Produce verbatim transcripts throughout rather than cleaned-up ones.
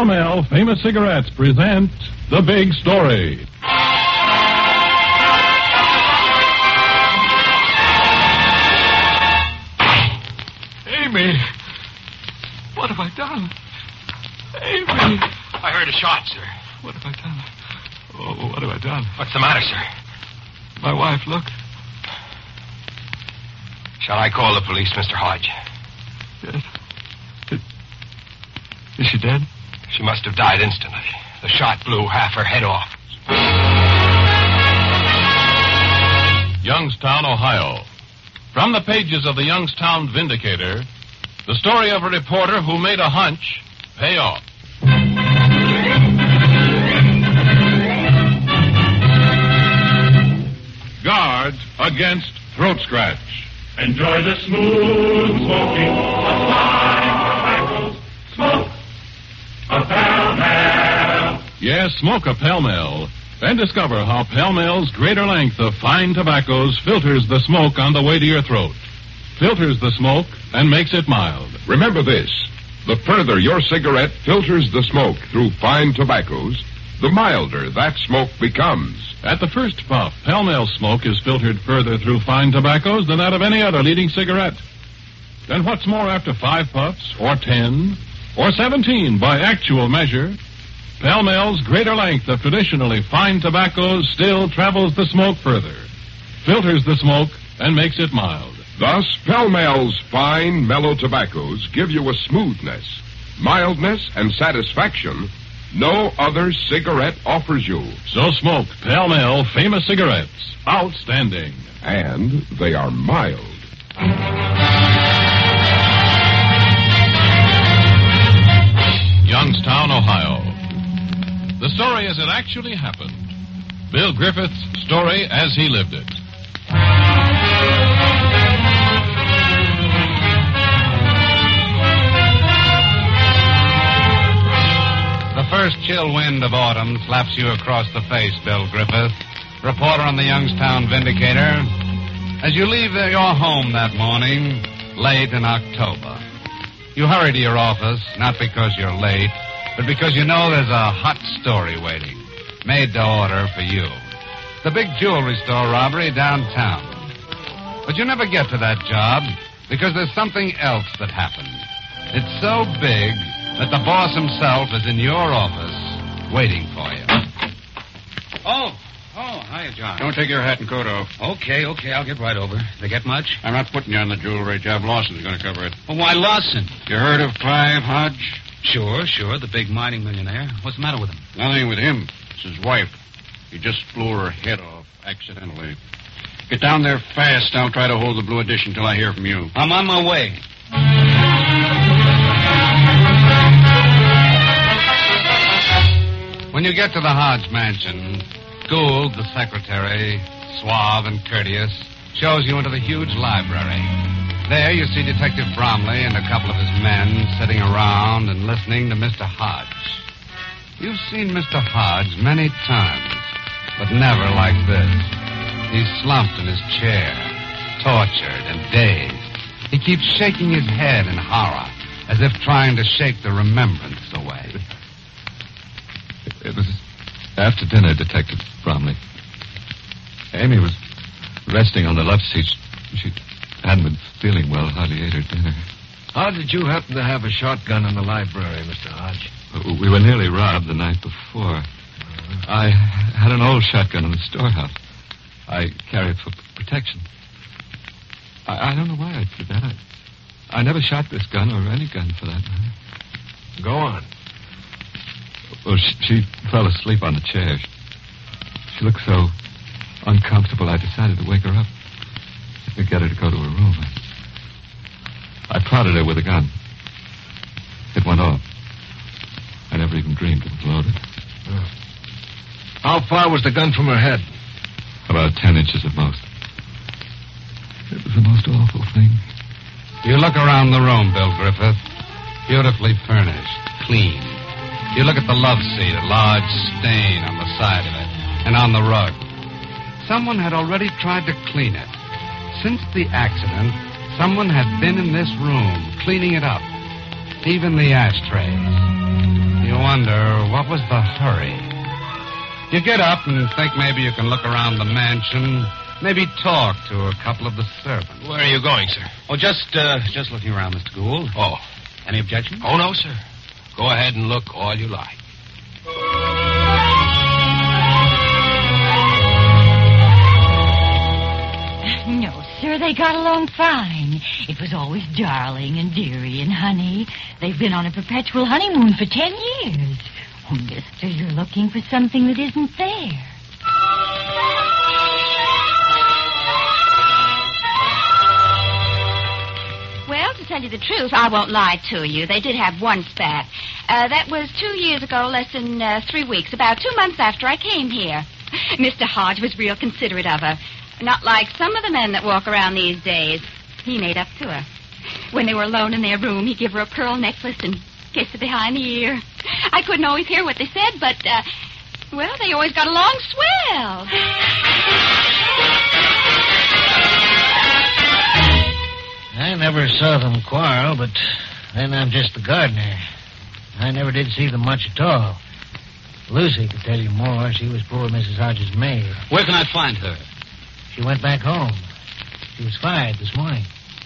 Pall Mall Famous Cigarettes present The Big Story. Amy! What have I done? Amy! I heard a shot, sir. What have I done? Oh, what have I done? What's the matter, sir? My wife, look. Shall I call the police, Mister Hodge? Yes. Is, is she dead? She must have died instantly. The shot blew half her head off. Youngstown, Ohio. From the pages of the Youngstown Vindicator, the story of a reporter who made a hunch pay off. Guard against throat scratch. Enjoy the smooth smoking of fine tobaccos. Smoke a Pall Mall. Yes, smoke a Pall Mall and discover how Pall Mall's greater length of fine tobaccos filters the smoke on the way to your throat. Filters the smoke and makes it mild. Remember this. The further your cigarette filters the smoke through fine tobaccos, the milder that smoke becomes. At the first puff, Pall Mall smoke is filtered further through fine tobaccos than that of any other leading cigarette. Then what's more, after five puffs, or ten, or seventeen by actual measure, Pall Mall's greater length of traditionally fine tobaccos still travels the smoke further, filters the smoke, and makes it mild. Thus, Pall Mall's fine, mellow tobaccos give you a smoothness, mildness, and satisfaction no other cigarette offers you. So smoke Pall Mall Famous Cigarettes. Outstanding. And they are mild. Youngstown, Ohio. The story as it actually happened. Bill Griffith's story as he lived it. The first chill wind of autumn slaps you across the face, Bill Griffith, reporter on the Youngstown Vindicator, as you leave your home that morning, late in October. You hurry to your office, not because you're late, but because you know there's a hot story waiting, made to order for you. The big jewelry store robbery downtown. But you never get to that job because there's something else that happened. It's so big that the boss himself is in your office waiting for you. Oh, oh, hiya, John. Don't take your hat and coat off. Okay, okay, I'll get right over. They get much? I'm not putting you on the jewelry job. Lawson's going to cover it. Well, why Lawson? You heard of Clive Hodge? Sure, sure, the big mining millionaire. What's the matter with him? Nothing with him. It's his wife. He just flew her head off accidentally. Get down there fast. I'll try to hold the Blue Edition till I hear from you. I'm on my way. When you get to the Hodge mansion, Gould, the secretary, suave and courteous, shows you into the huge library. There you see Detective Bromley and a couple of his men sitting around and listening to Mister Hodge. You've seen Mister Hodge many times, but never like this. He's slumped in his chair, tortured and dazed. He keeps shaking his head in horror, as if trying to shake the remembrance away. It was after dinner, Detective Bromley. Amy was resting on the left seat. She hadn't been feeling well, hardly ate her dinner. How did you happen to have a shotgun in the library, Mister Hodge? We were nearly robbed the night before. Uh-huh. I had an old shotgun in the storehouse. I carry it for protection. I, I don't know why I did that. I, I never shot this gun, or any gun for that matter. Go on. Well, she, she fell asleep on the chair. She, she looked so uncomfortable, I decided to wake her up. To get her to go to her room. I, I prodded her with a gun. It went off. I never even dreamed it was loaded. Oh. How far was the gun from her head? About ten inches at most. It was the most awful thing. You look around the room, Bill Griffith. Beautifully furnished, clean. You look at the love seat, a large stain on the side of it, and on the rug. Someone had already tried to clean it. Since the accident, someone had been in this room, cleaning it up. Even the ashtrays. The wonder, what was the hurry? You get up and think maybe you can look around the mansion, maybe talk to a couple of the servants. Where are you going, sir? Oh, just, uh, just looking around, Mister Gould. Oh. Any objection? Oh, no, sir. Go ahead and look all you like. No, sir, they got along fine. It was always darling and dearie and honey. They've been on a perpetual honeymoon for ten years. Oh, mister, you're looking for something that isn't there. Well, to tell you the truth, I won't lie to you. They did have one spat. Uh, that was two years ago, less than uh, three weeks, about two months after I came here. Mister Hodge was real considerate of her. Not like some of the men that walk around these days. He made up to her. When they were alone in their room, he'd give her a pearl necklace and kiss her behind the ear. I couldn't always hear what they said, but, uh, well, they always got along swell. I never saw them quarrel, but then I'm just the gardener. I never did see them much at all. Lucy could tell you more. She was poor Missus Hodges' maid. Where can I find her? She went back home. She was fired this morning.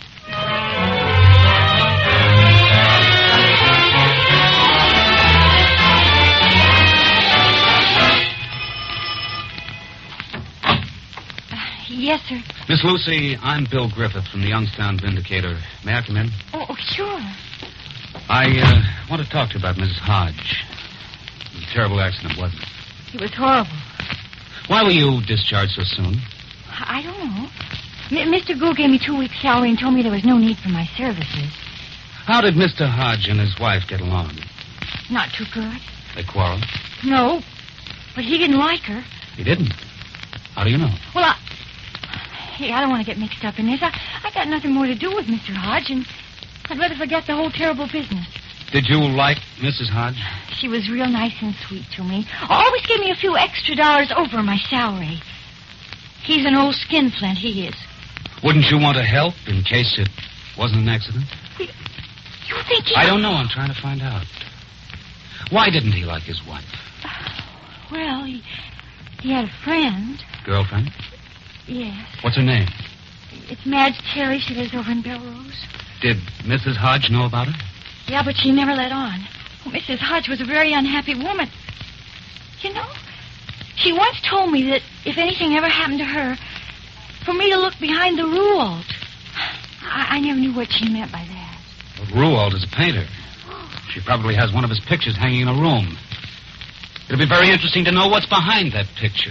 Yes, sir. Miss Lucy, I'm Bill Griffith from the Youngstown Vindicator. May I come in? Oh, oh sure. I uh, want to talk to you about Missus Hodge. It was a terrible accident, wasn't it? It was horrible. Why were you discharged so soon? I don't know. M- Mister Gould gave me two weeks' salary and told me there was no need for my services. How did Mister Hodge and his wife get along? Not too good. They quarreled? No, but he didn't like her. He didn't? How do you know? Well, I... Hey, I don't want to get mixed up in this. I, I got nothing more to do with Mister Hodge, and I'd rather forget the whole terrible business. Did you like Missus Hodge? She was real nice and sweet to me. Always gave me a few extra dollars over my salary. He's an old skinflint, he is. Wouldn't you want to help in case it wasn't an accident? You, you think he... I don't know. I'm trying to find out. Why didn't he like his wife? Uh, well, he, he had a friend. Girlfriend? Yes. What's her name? It's Madge Terry. She lives over in Belrose. Did Missus Hodge know about it? Yeah, but she never let on. Oh, Missus Hodge was a very unhappy woman. You know, she once told me that if anything ever happened to her, for me to look behind the Ruwalt. I, I never knew what she meant by that. Well, Ruwalt is a painter. She probably has one of his pictures hanging in a room. It'll be very interesting to know what's behind that picture.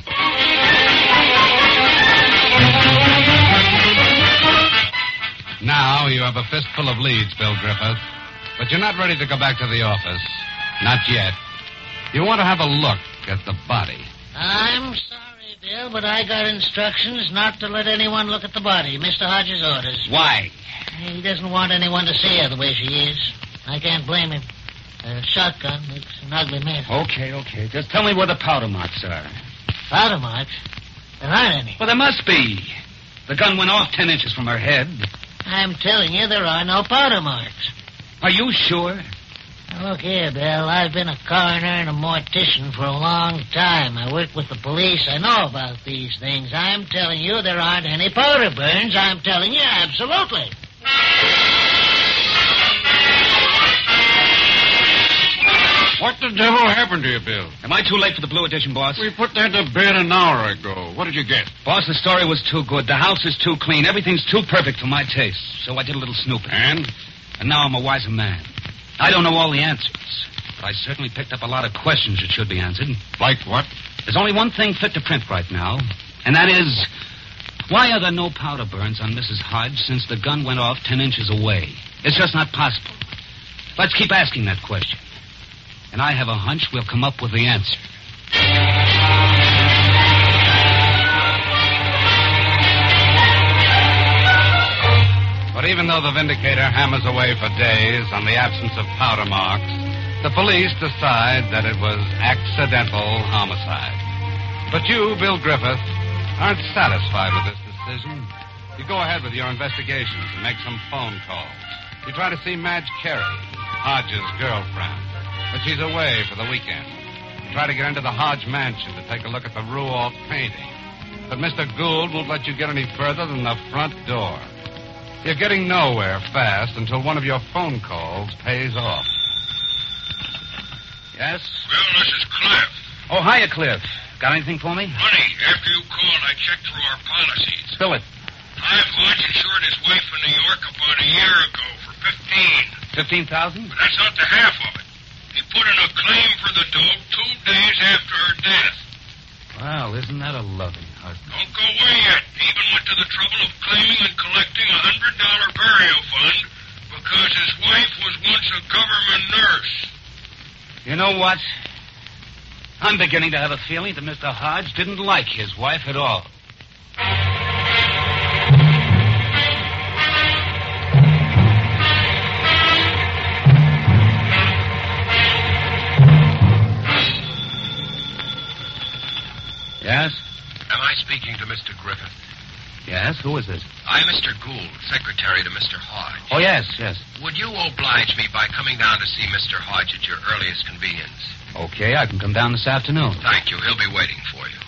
Now you have a fistful of leads, Bill Griffith. But you're not ready to go back to the office. Not yet. You want to have a look at the body. I'm sorry, Bill, but I got instructions not to let anyone look at the body. Mister Hodges' orders. Why? He doesn't want anyone to see her the way she is. I can't blame him. A shotgun makes an ugly mess. Okay, okay. Just tell me where the powder marks are. Powder marks? There aren't any. Well, there must be. The gun went off ten inches from her head. I'm telling you, there are no powder marks. Are you sure? Now, look here, Bill. I've been a coroner and a mortician for a long time. I work with the police. I know about these things. I'm telling you, there aren't any powder burns. I'm telling you, absolutely. What the devil happened to you, Bill? Am I too late for the Blue Edition, boss? We put that to bed an hour ago. What did you get? Boss, the story was too good. The house is too clean. Everything's too perfect for my taste. So I did a little snooping. And? And now I'm a wiser man. I don't know all the answers, but I certainly picked up a lot of questions that should be answered. Like what? There's only one thing fit to print right now, and that is, why are there no powder burns on Missus Hodge since the gun went off ten inches away? It's just not possible. Let's keep asking that question. And I have a hunch we'll come up with the answer. But even though the Vindicator hammers away for days on the absence of powder marks, the police decide that it was accidental homicide. But you, Bill Griffith, aren't satisfied with this decision. You go ahead with your investigations and make some phone calls. You try to see Madge Carey, Hodge's girlfriend. but she's away for the weekend. You try to get into the Hodge mansion to take a look at the Ruoff painting. But Mister Gould won't let you get any further than the front door. You're getting nowhere fast until one of your phone calls pays off. Yes? Well, this is Cliff. Oh, hiya, Cliff. Got anything for me? Honey, after you called, I checked through our policies. Spill it. Clive Hodge insured his wife in New York about a year ago for fifteen. Fifteen thousand? But that's not the half of it. He put in a claim for the dope two days after her death. Well, isn't that a loving husband? Don't go away yet. He even went to the trouble of claiming and collecting a hundred dollar burial fund because his wife was once a government nurse. You know what? I'm beginning to have a feeling that Mister Hodge didn't like his wife at all. Yes? Am I speaking to Mister Griffith? Yes? Who is this? I'm Mister Gould, secretary to Mister Hodge. Oh, yes, yes. Would you oblige me by coming down to see Mister Hodge at your earliest convenience? Okay, I can come down this afternoon. Thank you. He'll be waiting for you.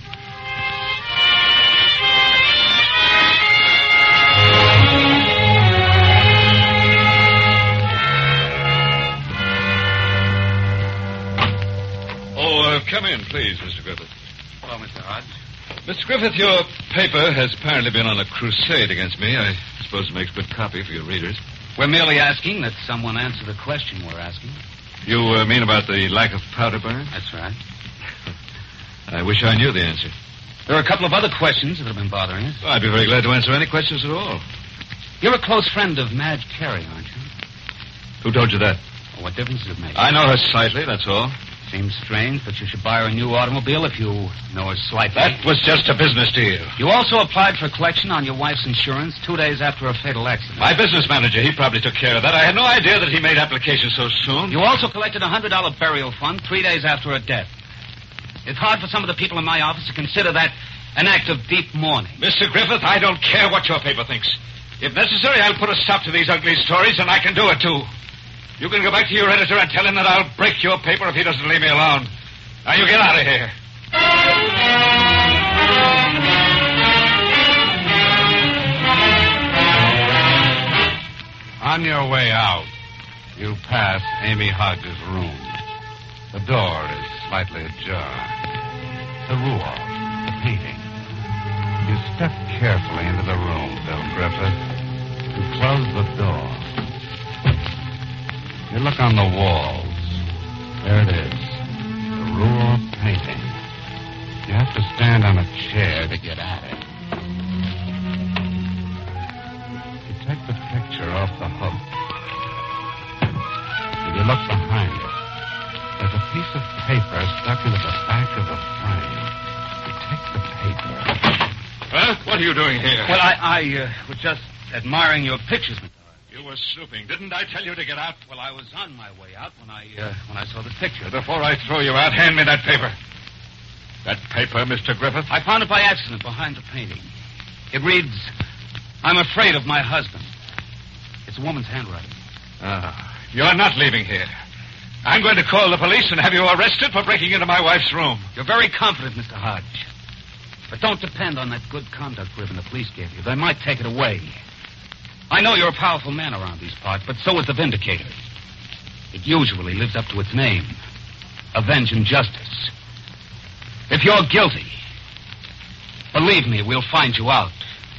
Oh, uh, come in, please, Mister Griffith. Hello, Mister Hodge. Mister Griffith, your paper has apparently been on a crusade against me. I suppose it makes good copy for your readers. We're merely asking that someone answer the question we're asking. You uh, mean about the lack of powder burn? That's right. I wish I knew the answer. There are a couple of other questions that have been bothering us. Well, I'd be very glad to answer any questions at all. You're a close friend of Madge Carey, aren't you? Who told you that? Well, what difference does it make? I know her slightly, that's all. Seems strange that you should buy her a new automobile if you know her slightly. That was just a business deal. You also applied for collection on your wife's insurance two days after a fatal accident. My business manager, he probably took care of that. I had no idea that he made applications so soon. You also collected a one hundred dollar burial fund three days after her death. It's hard for some of the people in my office to consider that an act of deep mourning. Mister Griffith, I don't care what your paper thinks. If necessary, I'll put a stop to these ugly stories, and I can do it, too. You can go back to your editor and tell him that I'll break your paper if he doesn't leave me alone. Now, you get out of here. On your way out, you pass Amy Hodge's room. The door is slightly ajar. The Ruoff, the painting. You step carefully into the room, Bill Griffith. You close the door. You look on the walls. There it is. The Ruoff painting. You have to stand on a chair to get at it. You take the picture off the hook. And you look behind it. There's a piece of paper stuck into the back of the frame. You take the paper. Huh? What are you doing here? Well, I, I uh, was just admiring your pictures, Mister You were snooping. Didn't I tell you to get out? Well, I was on my way out when I uh, when I saw the picture. Before I throw you out, hand me that paper. That paper, Mister Griffith? I found it by accident behind the painting. It reads, "I'm afraid of my husband." It's a woman's handwriting. Ah, you're not leaving here. I'm going to call the police and have you arrested for breaking into my wife's room. You're very confident, Mister Hodge. But don't depend on that good conduct ribbon the police gave you. They might take it away. I know you're a powerful man around these parts, but so is the Vindicator. It usually lives up to its name. Avenging justice. If you're guilty, believe me, we'll find you out.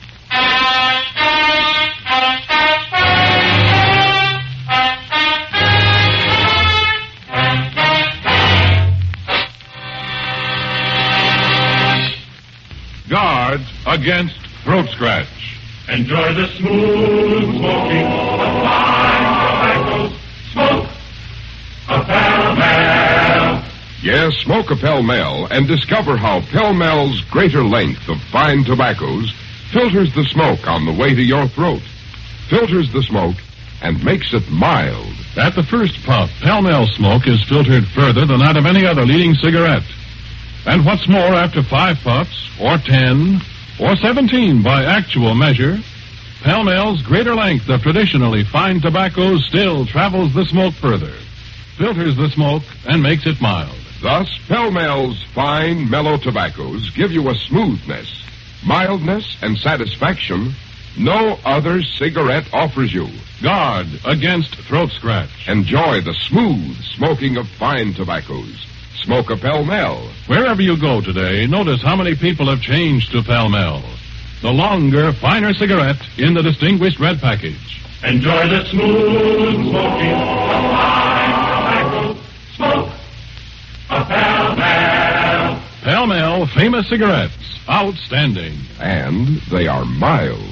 Guards against throat scratch. Enjoy the smooth smoking of fine tobacco. Smoke a Pall-Mall. Yes, smoke a Pall-Mall and discover how Pall-Mall's greater length of fine tobaccos filters the smoke on the way to your throat, filters the smoke, and makes it mild. At the first puff, Pall-Mall smoke is filtered further than that of any other leading cigarette. And what's more, after five puffs, or ten, or seventeen by actual measure, Pall-Mall's greater length of traditionally fine tobacco still travels the smoke further, filters the smoke and makes it mild. Thus, Pell-Mel's fine, mellow tobaccos give you a smoothness, mildness, and satisfaction no other cigarette offers you. Guard against throat scratch. Enjoy the smooth smoking of fine tobaccos. Smoke a Pell-Mel. Wherever you go today, notice how many people have changed to Pell-Mel. The longer, finer cigarette in the distinguished red package. Enjoy the smooth smoking of fine tobacco. Smoke a Pell-Mel. Pell-Mel famous cigarettes. Outstanding. And they are mild.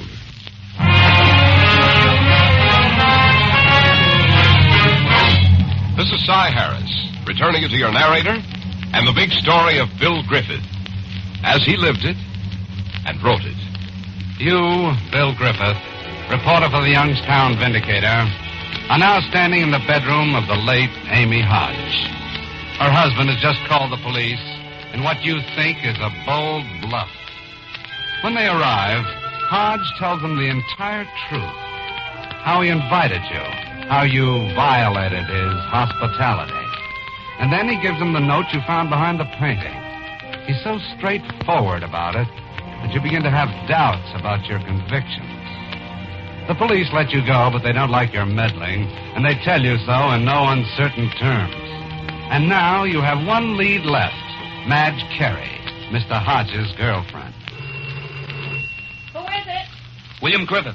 This is Cy Harris, returning as your narrator, and the big story of Bill Griffith, as he lived it and wrote it. You, Bill Griffith, reporter for the Youngstown Vindicator, are now standing in the bedroom of the late Amy Hodge. Her husband has just called the police in what you think is a bold bluff. When they arrive, Hodge tells them the entire truth. How he invited you, how you violated his hospitality. And then he gives them the note you found behind the painting. He's so straightforward about it that you begin to have doubts about your convictions. The police let you go, but they don't like your meddling, and they tell you so in no uncertain terms. And now you have one lead left, Madge Carey, Mister Hodge's girlfriend. Who is it? William Griffith.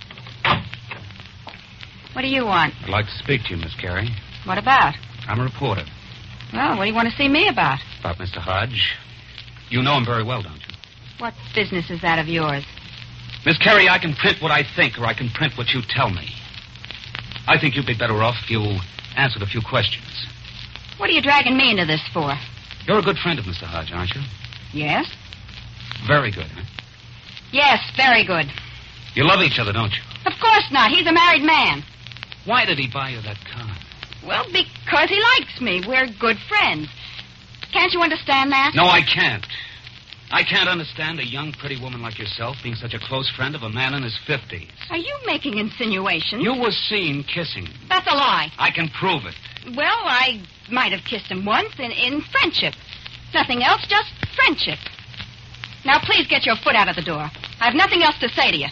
What do you want? I'd like to speak to you, Miss Carey. What about? I'm a reporter. Well, what do you want to see me about? About Mister Hodge. You know him very well, don't you? What business is that of yours? Miss Carey, I can print what I think, or I can print what you tell me. I think you'd be better off if you answered a few questions. What are you dragging me into this for? You're a good friend of Mister Hodge, aren't you? Yes? Very good, huh? Yes, very good. You love each other, don't you? Of course not. He's a married man. Why did he buy you that car? Well, because he likes me. We're good friends. Can't you understand that? No, I can't. I can't understand a young, pretty woman like yourself being such a close friend of a man in his fifties. Are you making insinuations? You were seen kissing him. That's a lie. I can prove it. Well, I might have kissed him once in, in friendship. Nothing else, just friendship. Now, please get your foot out of the door. I have nothing else to say to you.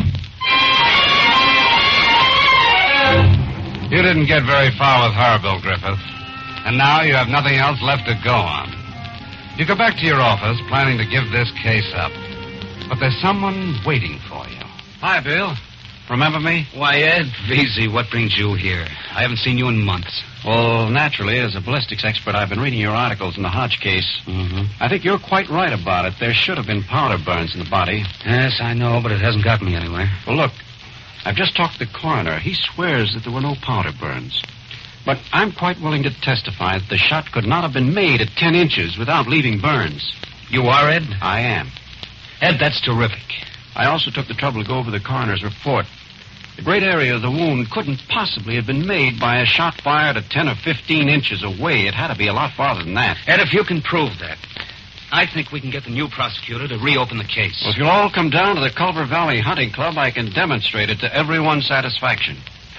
You didn't get very far with her, Bill Griffith. And now you have nothing else left to go on. You go back to your office planning to give this case up. But there's someone waiting for you. Hi, Bill. Remember me? Why, Ed Veazey, what brings you here? I haven't seen you in months. Well, naturally, as a ballistics expert, I've been reading your articles in the Hodge case. Mm-hmm. I think you're quite right about it. There should have been powder burns in the body. Yes, I know, but it hasn't got me anywhere. Well, look, I've just talked to the coroner. He swears that there were no powder burns. But I'm quite willing to testify that the shot could not have been made at ten inches without leaving burns. You are, Ed? I am. Ed, that's terrific. I also took the trouble to go over the coroner's report. The great area of the wound couldn't possibly have been made by a shot fired at ten or fifteen inches away. It had to be a lot farther than that. Ed, if you can prove that, I think we can get the new prosecutor to reopen the case. Well, if you'll all come down to the Culver Valley Hunting Club, I can demonstrate it to everyone's satisfaction.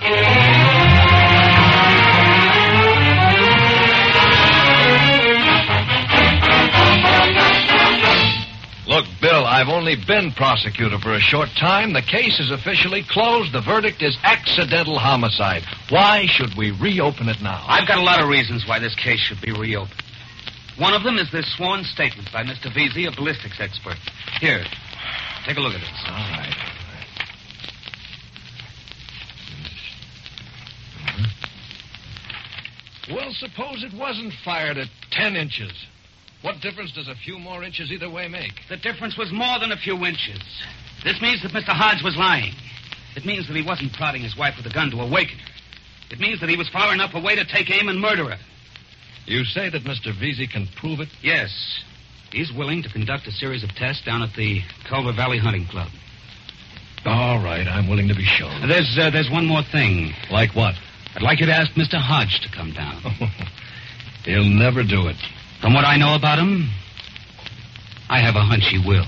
Look, Bill, I've only been prosecutor for a short time. The case is officially closed. The verdict is accidental homicide. Why should we reopen it now? I've got a lot of reasons why this case should be reopened. One of them is this sworn statement by Mister Veazey, a ballistics expert. Here, take a look at this. All right. Well, suppose it wasn't fired at ten inches. What difference does a few more inches either way make? The difference was more than a few inches. This means that Mister Hodge was lying. It means that he wasn't prodding his wife with a gun to awaken her. It means that he was far enough away to take aim and murder her. You say that Mister Veazey can prove it? Yes. He's willing to conduct a series of tests down at the Culver Valley Hunting Club. All right, I'm willing to be shown. There's, uh, there's one more thing. Like what? I'd like you to ask Mister Hodge to come down. He'll never do it. From what I know about him, I have a hunch he will.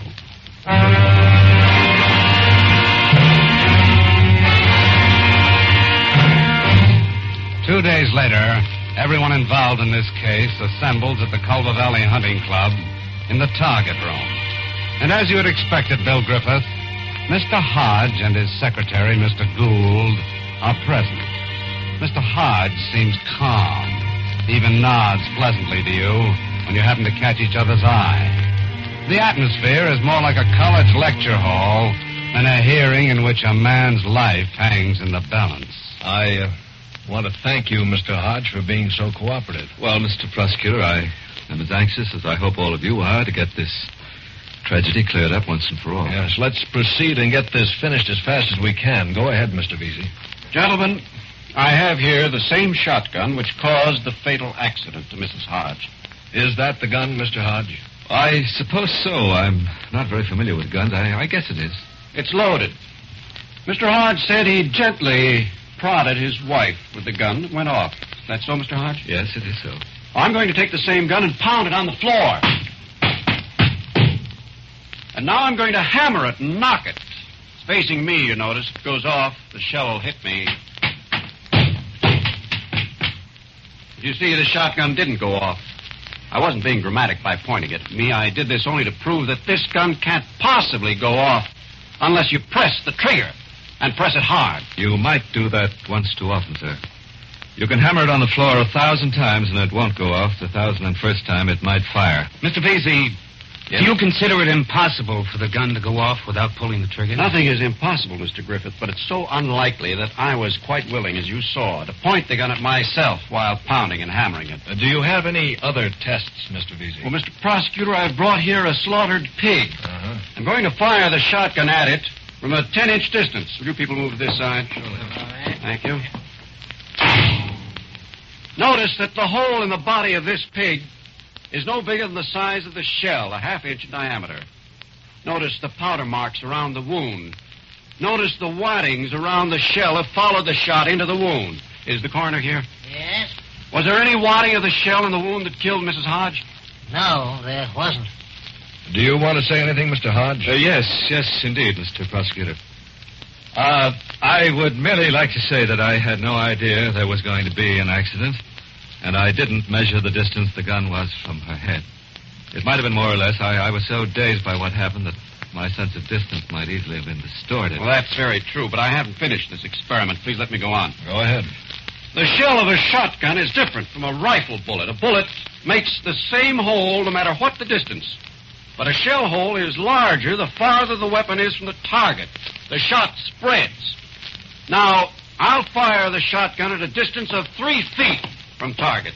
Two days later, Everyone involved in this case assembles at the Culver Valley Hunting Club in the target room. And as you had expected, Bill Griffith, Mister Hodge and his secretary, Mister Gould, are present. Mister Hodge seems calm, even nods pleasantly to you when you happen to catch each other's eye. The atmosphere is more like a college lecture hall than a hearing in which a man's life hangs in the balance. I uh, want to thank you, Mister Hodge, for being so cooperative. Well, Mister Prosecutor, I am as anxious as I hope all of you are to get this tragedy cleared up once and for all. Yes, let's proceed and get this finished as fast as we can. Go ahead, Mister Vesey. Gentlemen, I have here the same shotgun which caused the fatal accident to Missus Hodge. Is that the gun, Mister Hodge? I suppose so. I'm not very familiar with guns. I, I guess it is. It's loaded. Mister Hodge said he gently prodded his wife with the gun that went off. Is that so, Mister Hodge? Yes, it is so. I'm going to take the same gun and pound it on the floor. And now I'm going to hammer it and knock it. It's facing me, you notice. If it goes off, the shell will hit me. You see, the shotgun didn't go off. I wasn't being dramatic by pointing it at me. I did this only to prove that this gun can't possibly go off unless you press the trigger, and press it hard. You might do that once too often, sir. You can hammer it on the floor a thousand times and it won't go off. The thousand and first time it might fire. Mister Vesey, Yes? do you consider it impossible for the gun to go off without pulling the trigger? Nothing is impossible, Mister Griffith, but it's so unlikely that I was quite willing, as you saw, to point the gun at myself while pounding and hammering it. Uh, do you have any other tests, Mister Vesey? Well, Mister Prosecutor, I've brought here a slaughtered pig. Uh-huh. I'm going to fire the shotgun at it from a ten-inch distance. Will you people move to this side? All right. Thank you. Notice that the hole in the body of this pig is no bigger than the size of the shell, a half inch in diameter. Notice the powder marks around the wound. Notice the waddings around the shell have followed the shot into the wound. Is the coroner here? Yes? Was there any wadding of the shell in the wound that killed Missus Hodge? No, there wasn't. Do you want to say anything, Mister Hodge? Uh, yes, yes, indeed, Mister Prosecutor. Uh, I would merely like to say that I had no idea there was going to be an accident, and I didn't measure the distance the gun was from her head. It might have been more or less. I, I was so dazed by what happened that my sense of distance might easily have been distorted. Well, that's very true, but I haven't finished this experiment. Please let me go on. Go ahead. The shell of a shotgun is different from a rifle bullet. A bullet makes the same hole no matter what the distance. But a shell hole is larger the farther the weapon is from the target. The shot spreads. Now, I'll fire the shotgun at a distance of three feet from target.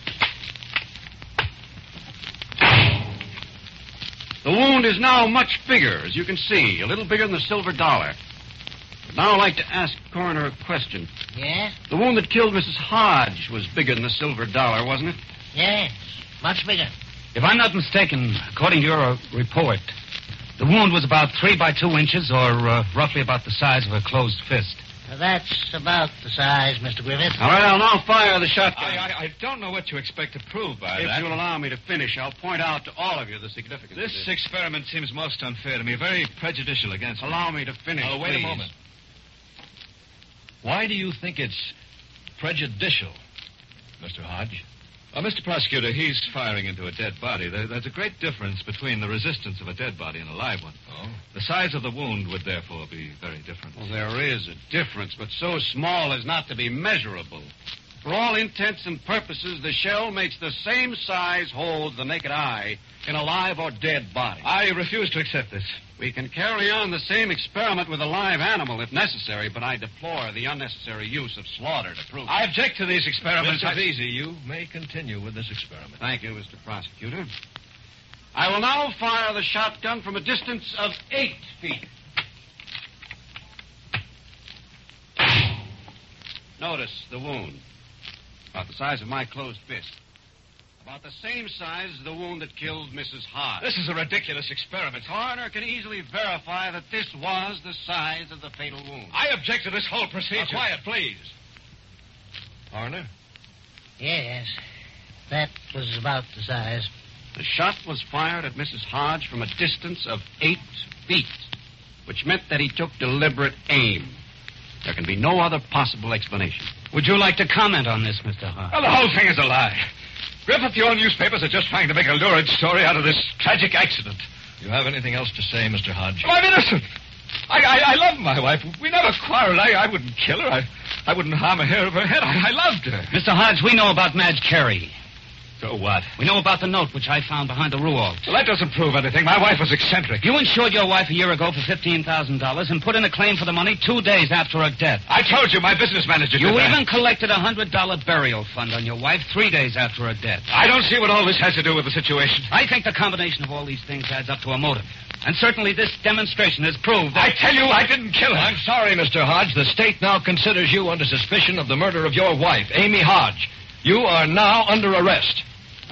The wound is now much bigger, as you can see, a little bigger than the silver dollar. But now I'd like to ask the coroner a question. Yes? The wound that killed Missus Hodge was bigger than the silver dollar, wasn't it? Yes, much bigger. If I'm not mistaken, according to your uh, report, the wound was about three by two inches, or uh, roughly about the size of a closed fist. Now, that's about the size, Mister Griffith. All right, I'll now fire the shotgun. I, I, I don't know what you expect to prove by If that. you'll allow me to finish, I'll point out to all of you the significance This of this. experiment seems most unfair to me, very prejudicial against me. Allow me to finish, Oh, wait please. a moment. Why do you think it's prejudicial, Mister Hodge? Well, Mister Prosecutor, he's firing into a dead body. There, there's a great difference between the resistance of a dead body and a live one. Oh? The size of the wound would therefore be very different. Well, there is a difference, but so small as not to be measurable. For all intents and purposes, the shell makes the same size hole to the naked eye in a live or dead body. I refuse to accept this. We can carry on the same experiment with a live animal if necessary, but I deplore the unnecessary use of slaughter to prove it. I object to these experiments. Mister Vesey, you may continue with this experiment. Thank you, Mister Prosecutor. I will now fire the shotgun from a distance of eight feet. Notice the wound. About the size of my closed fist. About the same size as the wound that killed Missus Hodge. This is a ridiculous experiment. Coroner can easily verify that this was the size of the fatal wound. I object to this whole procedure. Now, quiet, please. Coroner? Yes, that was about the size. The shot was fired at Missus Hodge from a distance of eight feet, which meant that he took deliberate aim. There can be no other possible explanation. Would you like to comment on this, Mister Hart? Well, the whole thing is a lie. Griffith, your newspapers are just trying to make a lurid story out of this tragic accident. You have anything else to say, Mister Hodge? Oh, I'm innocent. I, I, I love my wife. We never quarreled. I, I wouldn't kill her. I, I wouldn't harm a hair of her head. I, I loved her. Mister Hodge, we know about Madge Carey. So what? We know about the note which I found behind the Rualt. Well, that doesn't prove anything. My wife was eccentric. You insured your wife a year ago for fifteen thousand dollars and put in a claim for the money two days after her death. I told you, my business manager You did that. even collected a one hundred dollars burial fund on your wife three days after her death. I don't see what all this has to do with the situation. I think the combination of all these things adds up to a motive. And certainly this demonstration has proved that... I tell you, I didn't kill her. I'm sorry, Mister Hodge. The state now considers you under suspicion of the murder of your wife, Amy Hodge. You are now under arrest.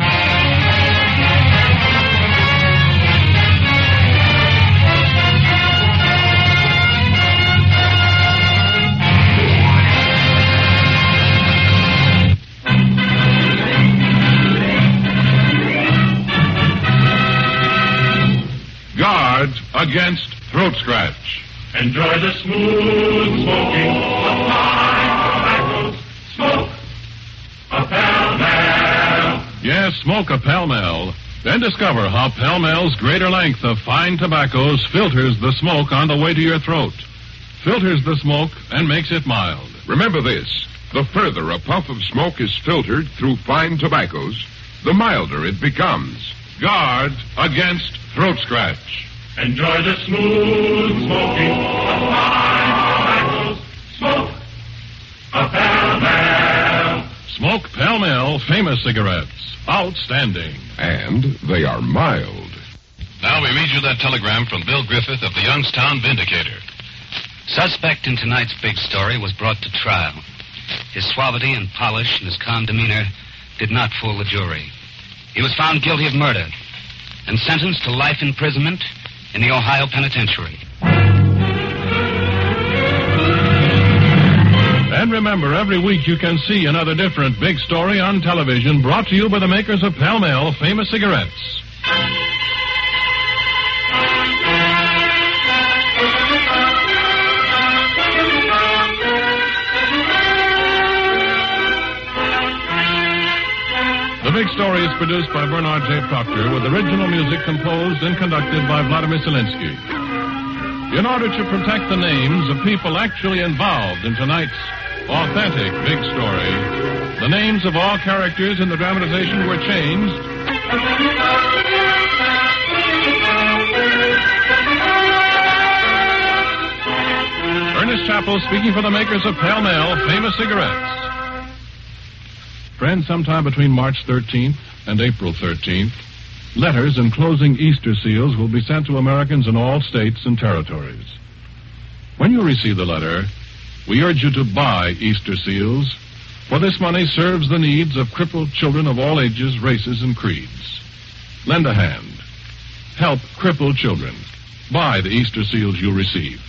Guard against throat scratch. Enjoy the smooth smoking of fine tobaccos. Smoke a Pall-Mall. Yes, smoke a Pall-Mall. Then discover how Pall-Mall's greater length of fine tobaccos filters the smoke on the way to your throat. Filters the smoke and makes it mild. Remember this. The further a puff of smoke is filtered through fine tobaccos, the milder it becomes. Guard against throat scratch. Enjoy the smooth smoking of fine tobaccos. Smoke a Pall-Mall. Smoke Pall-Mall famous cigarettes. Outstanding. And they are mild. Now we read you that telegram from Bill Griffith of the Youngstown Vindicator. Suspect in tonight's big story was brought to trial. His suavity and polish and his calm demeanor did not fool the jury. He was found guilty of murder and sentenced to life imprisonment in the Ohio Penitentiary. And remember, every week you can see another different big story on television brought to you by the makers of Pall-Mall famous cigarettes. The Big Story is produced by Bernard J. Proctor with original music composed and conducted by Vladimir Zelinsky. In order to protect the names of people actually involved in tonight's authentic Big Story, the names of all characters in the dramatization were changed. Ernest Chappell speaking for the makers of Pall-Mall famous cigarettes. Friends, sometime between March thirteenth and April thirteenth, letters enclosing Easter seals will be sent to Americans in all states and territories. When you receive the letter, we urge you to buy Easter seals, for this money serves the needs of crippled children of all ages, races, and creeds. Lend a hand. Help crippled children. Buy the Easter seals you receive.